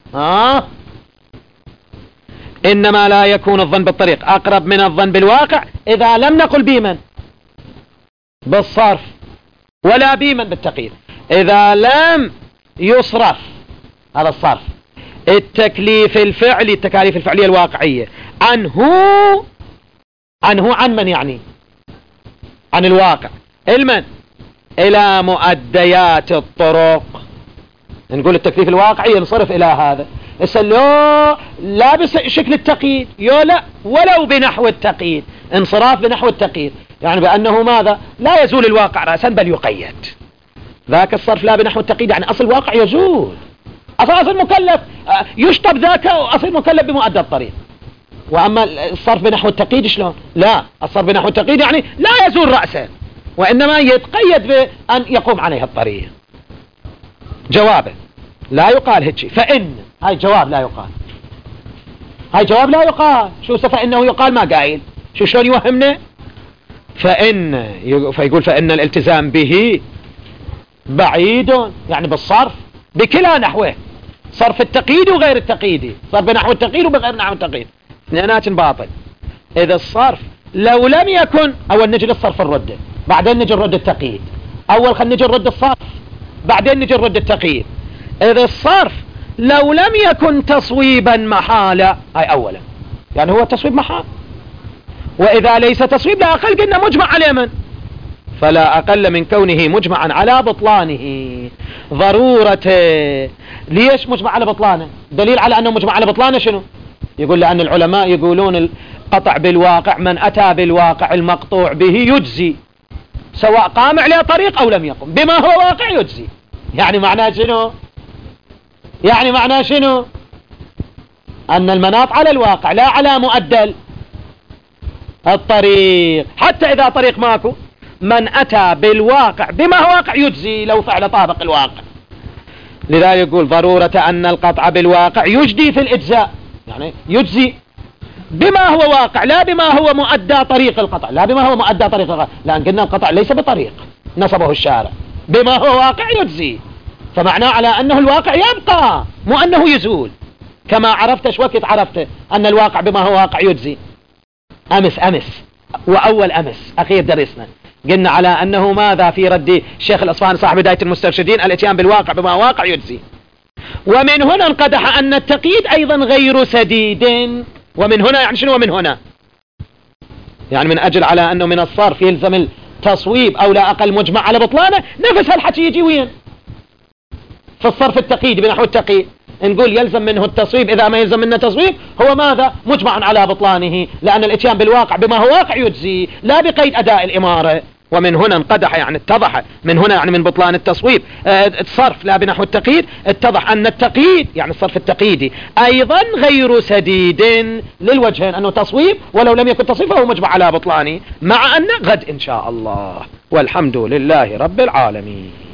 إنما لا يكون الظن بالطريق أقرب من الظن بالواقع إذا لم نقل بمن بالصرف ولا بمن بالتقييد، إذا لم يصرف هذا الصرف التكليف الفعلي، التكاليف الفعلية الواقعية عن من؟ يعني عن الواقع المن إلى مؤديات الطرق. نقول التكليف الواقعي ينصرف إلى هذا. لا بشكل التقييد، لا ولو بنحو التقييد، انصراف بنحو التقييد، يعني بأنه ماذا؟ لا يزول الواقع رأسا بل يقيد. ذاك الصرف لا بنحو التقييد يعني أصل الواقع يزول، أصل مكلف يشطب ذاك أصل مكلف بمؤدى الطريق. وأما الصرف بنحو التقييد شلون؟ لا، الصرف بنحو التقييد يعني لا يزول رأسا وإنما يتقيد بأن يقوم عليه الطريق. جوابه لا يقال هيك. فإن هاي جواب لا يقال، هاي جواب لا يقال. شو فإنه يقال ما قايل، شلون يوهمنا؟ فيقول فإن الالتزام به بعيد يعني بالصرف بكلا نحوه، صرف التقييد وغير التقييدي، صرف بنحو التقييد وبغير نحو التقييد، اثنينات باطل. إذا الصرف لو لم يكن، أول نجي للصرف الردة بعدين نجي نرد التقييد، أول خلينا نجي نرد الصرف بعدين نجي نرد التقييد. إذا الصرف لو لم يكن تصويبا محالة، هاي أولا يعني هو تصويب محال، وإذا ليس تصويب لا أقل قلنا مجمع على من؟ فلا أقل من كونه مجمعا على بطلانه ضرورته. ليش مجمع على بطلانه؟ دليل على أنه مجمع على بطلانه شنو؟ يقول لأن العلماء يقولون القطع بالواقع من أتى بالواقع المقطوع به يجزي سواء قام عليه طريق أو لم يقم، بما هو واقع يجزي. يعني معناه شنو؟ يعني معناه شنو؟ أن المناط على الواقع لا على مؤدل الطريق، حتى إذا طريق ماكو من أتى بالواقع بما هو واقع يجزي لو فعل طابق الواقع. لذا يقول ضرورة أن القطع بالواقع يجدي في الإجزاء، يعني يجزي بما هو واقع لا بما هو مؤدى طريق القطع، لا بما هو مؤدى طريق القطع، لأن قلنا القطع ليس بطريق نصبه الشارع، بما هو واقع يجزي، فمعناه على أنه الواقع يبقى مو أنه يزول. كما عرفت شوكت عرفت أن الواقع بما هو واقع يجزي أمس وأول أمس أخير درسنا قلنا على أنه ماذا في رد الشيخ الأصفهاني صاحب بداية المسترشدين الاتيان بالواقع بما هو واقع يجزي. ومن هنا انقدح أن التقييد أيضا غير سديد. ومن هنا يعني شنو؟ ومن هنا يعني من أجل على أنه من الصرف يلزم التصويب أو لا أقل مجمع على بطلانه، نفس هالحكي يجي وين؟ في الصرف التقييد بنحو التقييد نقول يلزم منه التصويب، إذا ما يلزم منه تصويب هو ماذا؟ مجمع على بطلانه، لأن الاتيان بالواقع بما هو واقع يجزي لا بقيد أداء الإمارة. ومن هنا انقدح يعني اتضح، من هنا يعني من بطلان التصويب الصرف لا بنحو التقييد، اتضح أن التقييد يعني الصرف التقييدي أيضا غير سديد للوجهين، أنه تصويب ولو لم يكن تصويب فهو مجمع على بطلانه، مع أن غد إن شاء الله. والحمد لله رب العالمين.